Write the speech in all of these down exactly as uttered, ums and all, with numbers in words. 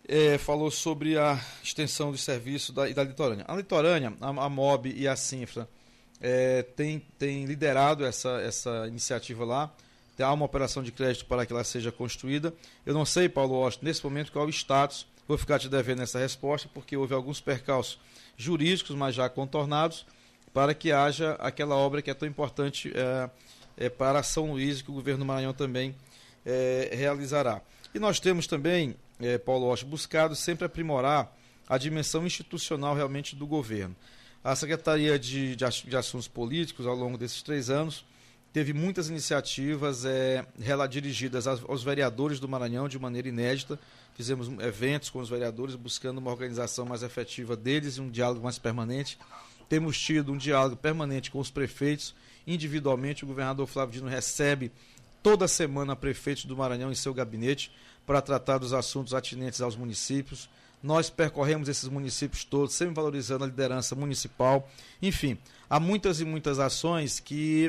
É, falou sobre a extensão do serviço da, da litorânea. A litorânea, a, a MOB e a Cinfra é, tem, tem liderado essa, essa iniciativa lá. Há uma operação de crédito para que ela seja construída. Eu não sei, Paulo Washington, nesse momento qual é o status. Vou ficar te devendo essa resposta, porque houve alguns percalços jurídicos, mas já contornados, para que haja aquela obra que é tão importante é, é, para São Luís, que o governo do Maranhão também é, realizará. E nós temos também, é, Paulo Washington, buscado sempre aprimorar a dimensão institucional realmente do governo. A Secretaria de, de, de Assuntos Políticos, ao longo desses três anos, teve muitas iniciativas é, dirigidas aos, aos vereadores do Maranhão de maneira inédita. Fizemos eventos com os vereadores, buscando uma organização mais efetiva deles e um diálogo mais permanente. Temos tido um diálogo permanente com os prefeitos. Individualmente, o governador Flávio Dino recebe toda semana prefeitos do Maranhão em seu gabinete para tratar dos assuntos atinentes aos municípios. Nós percorremos esses municípios todos, sempre valorizando a liderança municipal. Enfim, há muitas e muitas ações que,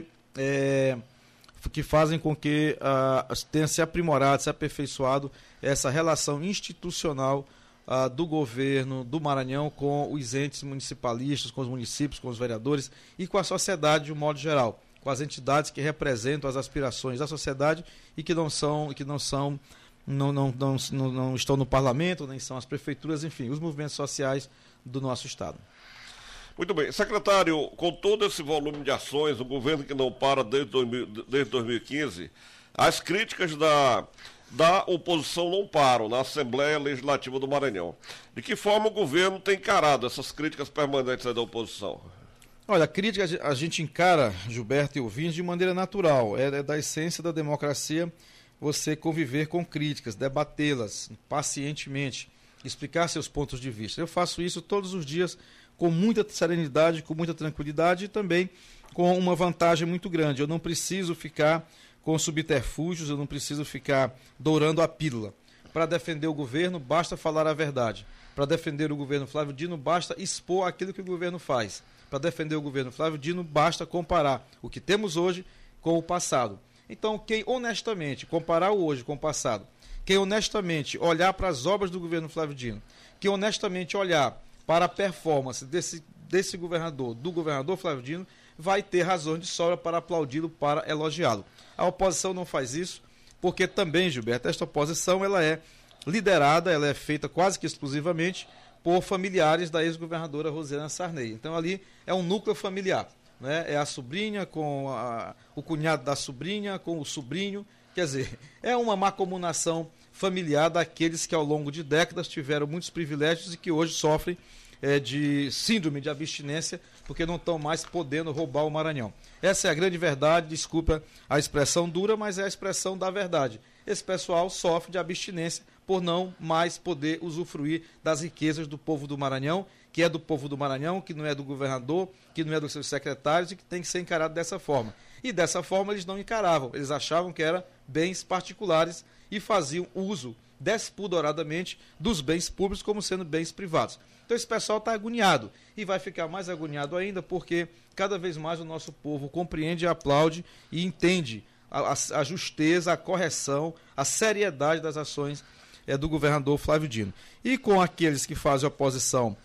é, que fazem com que ah, tenha se aprimorado, se aperfeiçoado essa relação institucional ah, do governo do Maranhão com os entes municipalistas, com os municípios, com os vereadores e com a sociedade de um modo geral, com as entidades que representam as aspirações da sociedade e que não são, que não são Não, não, não, não, não estão no parlamento, nem são as prefeituras, enfim, os movimentos sociais do nosso estado. Muito bem. Secretário, com todo esse volume de ações, o governo que não para desde, desde dois mil e quinze, as críticas da, da oposição não param na Assembleia Legislativa do Maranhão. De que forma o governo tem encarado essas críticas permanentes da oposição? Olha, a crítica a gente encara, Gilberto e ouvintes, de maneira natural, é, é da essência da democracia você conviver com críticas, debatê-las pacientemente, explicar seus pontos de vista. Eu faço isso todos os dias com muita serenidade, com muita tranquilidade e também com uma vantagem muito grande. Eu não preciso ficar com subterfúgios, eu não preciso ficar dourando a pílula. Para defender o governo, basta falar a verdade. Para defender o governo Flávio Dino, basta expor aquilo que o governo faz. Para defender o governo Flávio Dino, basta comparar o que temos hoje com o passado. Então, quem honestamente comparar o hoje com o passado, quem honestamente olhar para as obras do governo Flávio Dino, quem honestamente olhar para a performance desse, desse governador, do governador Flávio Dino, vai ter razões de sobra para aplaudi-lo, para elogiá-lo. A oposição não faz isso, porque também, Gilberto, esta oposição ela é liderada, ela é feita quase que exclusivamente por familiares da ex-governadora Rosiana Sarney. Então, ali é um núcleo familiar. Né? É a sobrinha com a, o cunhado da sobrinha, com o sobrinho, quer dizer, é uma macomunação familiar daqueles que ao longo de décadas tiveram muitos privilégios e que hoje sofrem é, de síndrome de abstinência porque não estão mais podendo roubar o Maranhão. Essa é a grande verdade, desculpa a expressão dura, mas é a expressão da verdade. Esse pessoal sofre de abstinência por não mais poder usufruir das riquezas do povo do Maranhão, que é do povo do Maranhão, que não é do governador, que não é dos seus secretários e que tem que ser encarado dessa forma. E dessa forma eles não encaravam, eles achavam que eram bens particulares e faziam uso despudoradamente dos bens públicos como sendo bens privados. Então esse pessoal está agoniado e vai ficar mais agoniado ainda porque cada vez mais o nosso povo compreende, aplaude e entende a, a, a justeza, a correção, a seriedade das ações é, do governador Flávio Dino. E com aqueles que fazem oposição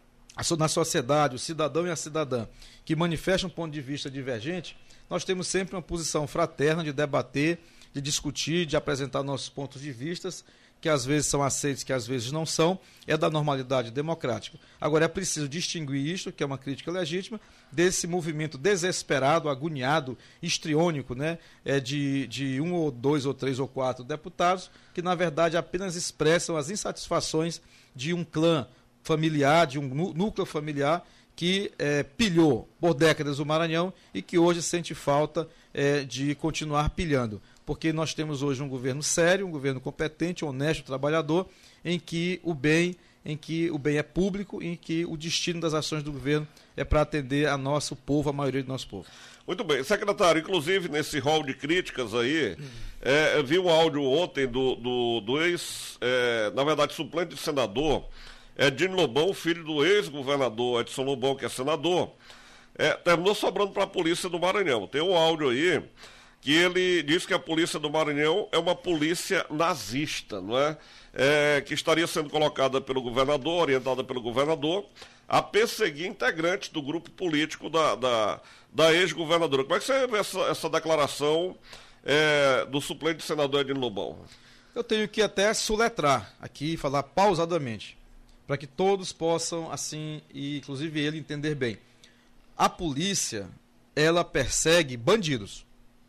na sociedade, o cidadão e a cidadã, que manifestam um ponto de vista divergente, nós temos sempre uma posição fraterna de debater, de discutir, de apresentar nossos pontos de vista, que às vezes são aceitos, que às vezes não são, é da normalidade democrática. Agora é preciso distinguir isto, que é uma crítica legítima, desse movimento desesperado, agoniado, histriônico, né, é de, de um ou dois ou três ou quatro deputados, que na verdade apenas expressam as insatisfações de um clã familiar, de um núcleo familiar que é, pilhou por décadas o Maranhão e que hoje sente falta é, de continuar pilhando. Porque nós temos hoje um governo sério, um governo competente, honesto, trabalhador, em que o bem, em que o bem é público, em que o destino das ações do governo é para atender a nosso povo, a maioria do nosso povo. Muito bem. Secretário, inclusive nesse rol de críticas aí, hum. é, vi um áudio ontem do, do, do ex, é, na verdade, suplente de senador, Edinho Lobão, filho do ex-governador Edson Lobão, que é senador, é, terminou sobrando para a polícia do Maranhão. Tem um áudio aí que ele diz que a polícia do Maranhão é uma polícia nazista, não é? É, que estaria sendo colocada pelo governador, orientada pelo governador, a perseguir integrantes do grupo político da, da, da ex-governadora. Como é que você vê essa, essa declaração é, do suplente senador Edinho Lobão? Eu tenho que até soletrar aqui e falar pausadamente, para que todos possam, assim, e inclusive ele, entender bem. A polícia, ela persegue bandidos.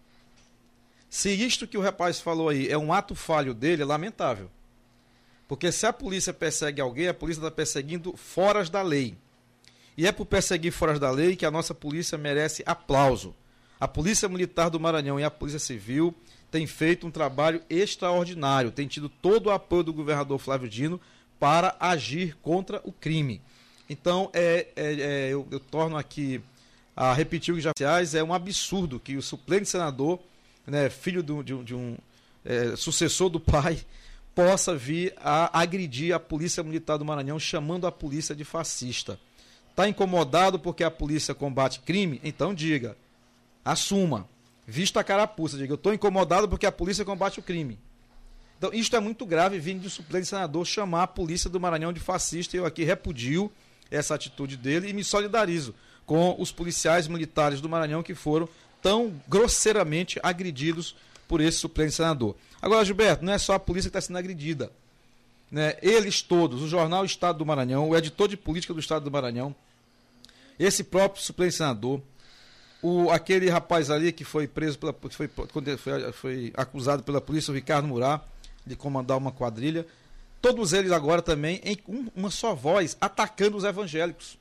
Se isto que o rapaz falou aí é um ato falho dele, é lamentável. Porque se a polícia persegue alguém, a polícia está perseguindo foras da lei. E é por perseguir foras da lei que a nossa polícia merece aplauso. A Polícia Militar do Maranhão e a Polícia Civil têm feito um trabalho extraordinário, têm tido todo o apoio do governador Flávio Dino para agir contra o crime. Então, é, é, é, eu, eu torno aqui a repetir o que já é um absurdo que o suplente senador, né, filho de, de, de um é, sucessor do pai, possa vir a agredir a Polícia Militar do Maranhão, chamando a polícia de fascista. Está incomodado porque a polícia combate crime? Então diga, assuma, vista a carapuça, diga, eu estou incomodado porque a polícia combate o crime. Então, isto é muito grave, vindo de um suplente senador chamar a polícia do Maranhão de fascista, e eu aqui repudio essa atitude dele e me solidarizo com os policiais militares do Maranhão que foram tão grosseiramente agredidos por esse suplente senador. Agora, Gilberto, não é só a polícia que está sendo agredida, né? Eles todos, o jornal Estado do Maranhão, o editor de política do Estado do Maranhão, esse próprio suplente senador, o, aquele rapaz ali que foi preso, pela, foi, foi, foi acusado pela polícia, o Ricardo Murá, de comandar uma quadrilha, todos eles agora também em uma só voz, atacando os evangélicos.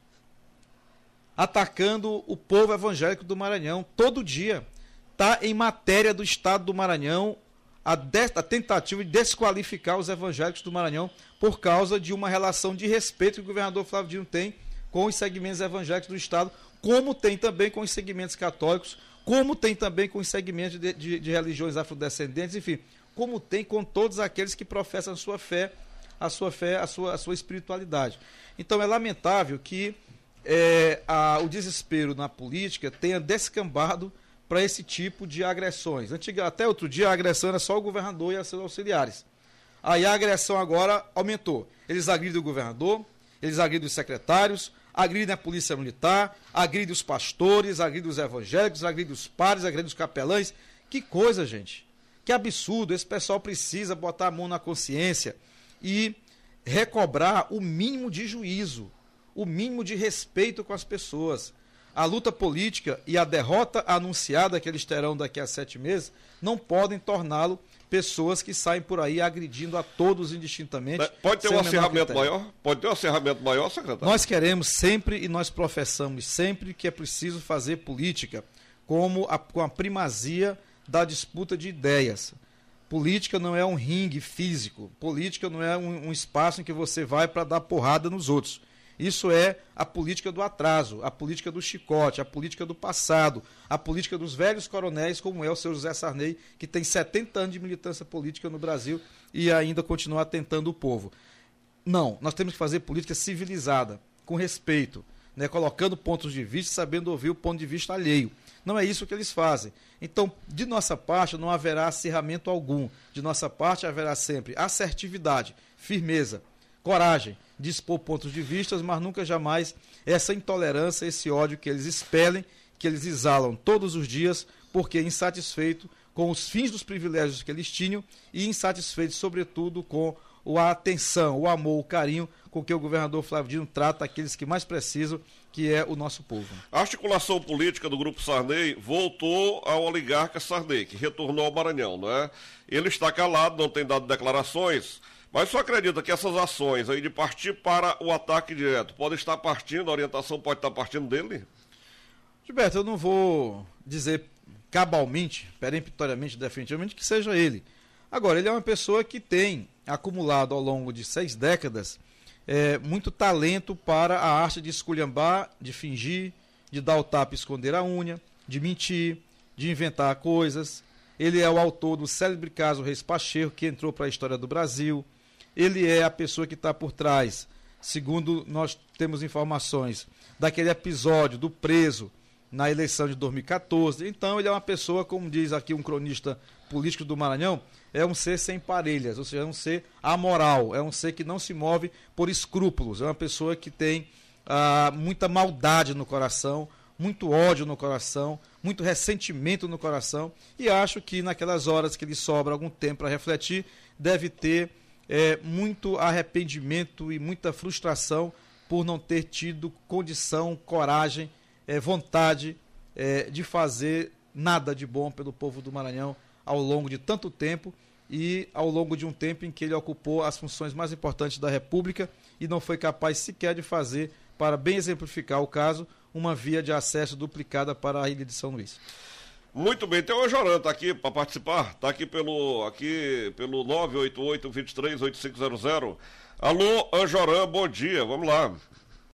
Atacando o povo evangélico do Maranhão, todo dia. Está em matéria do Estado do Maranhão a, de, a tentativa de desqualificar os evangélicos do Maranhão por causa de uma relação de respeito que o governador Flávio Dino tem com os segmentos evangélicos do Estado, como tem também com os segmentos católicos, como tem também com os segmentos de, de, de religiões afrodescendentes, enfim, como tem com todos aqueles que professam a sua fé, a sua fé, a sua, a sua espiritualidade. Então é lamentável que é, a, o desespero na política tenha descambado para esse tipo de agressões. Antiga, até outro dia a agressão era só o governador e seus auxiliares. Aí a agressão agora aumentou. Eles agridem o governador, eles agridem os secretários, agridem a polícia militar, agridem os pastores, agridem os evangélicos, agridem os padres, agridem os capelães. Que coisa, gente. Que absurdo. Esse pessoal precisa botar a mão na consciência e recobrar o mínimo de juízo, o mínimo de respeito com as pessoas. A luta política e a derrota anunciada que eles terão daqui a sete meses não podem torná-lo pessoas que saem por aí agredindo a todos indistintamente. Pode ter um acirramento maior? Pode ter um acirramento maior, secretário? Nós queremos sempre e nós professamos sempre que é preciso fazer política como a, com a primazia da disputa de ideias. Política não é um ringue físico. Política não é um, um espaço em que você vai para dar porrada nos outros. Isso é a política do atraso, a política do chicote, a política do passado, a política dos velhos coronéis, como é o seu José Sarney, que tem setenta anos de militância política no Brasil e ainda continua atentando o povo. Não, nós temos que fazer política civilizada, com respeito, né, colocando pontos de vista, sabendo ouvir o ponto de vista alheio. Não é isso que eles fazem. Então, de nossa parte, não haverá acirramento algum. De nossa parte, haverá sempre assertividade, firmeza, coragem de expor pontos de vista, mas nunca jamais essa intolerância, esse ódio que eles expelem, que eles exalam todos os dias, porque insatisfeito com os fins dos privilégios que eles tinham e insatisfeitos, sobretudo, com a atenção, o amor, o carinho com que o governador Flávio Dino trata aqueles que mais precisam, que é o nosso povo. A articulação política do Grupo Sarney voltou ao oligarca Sarney, que retornou ao Maranhão, não é? Ele está calado, não tem dado declarações, mas só acredita que essas ações aí de partir para o ataque direto podem estar partindo, a orientação pode estar partindo dele? Gilberto, eu não vou dizer cabalmente, peremptoriamente, definitivamente, que seja ele. Agora, ele é uma pessoa que tem acumulado ao longo de seis décadas é, muito talento para a arte de esculhambar, de fingir, de dar o tapa e esconder a unha, de mentir, de inventar coisas. Ele é o autor do célebre caso Reis Pacheco, que entrou para a história do Brasil. Ele é a pessoa que está por trás, segundo nós temos informações, daquele episódio do preso na eleição de dois mil e quatorze. Então ele é uma pessoa, como diz aqui um cronista político do Maranhão, é um ser sem parelhas, ou seja, é um ser amoral, é um ser que não se move por escrúpulos, é uma pessoa que tem ah, muita maldade no coração, muito ódio no coração, muito ressentimento no coração, e acho que naquelas horas que lhe sobra algum tempo para refletir, deve ter é, muito arrependimento e muita frustração por não ter tido condição, coragem, é, vontade é, de fazer nada de bom pelo povo do Maranhão ao longo de tanto tempo e ao longo de um tempo em que ele ocupou as funções mais importantes da República e não foi capaz sequer de fazer, para bem exemplificar o caso, uma via de acesso duplicada para a ilha de São Luís. Muito bem, tem o Anjoran, está aqui para participar, está aqui pelo, aqui pelo nove oito oito, dois três, oito cinco zero zero. Alô, Anjoran, bom dia, vamos lá.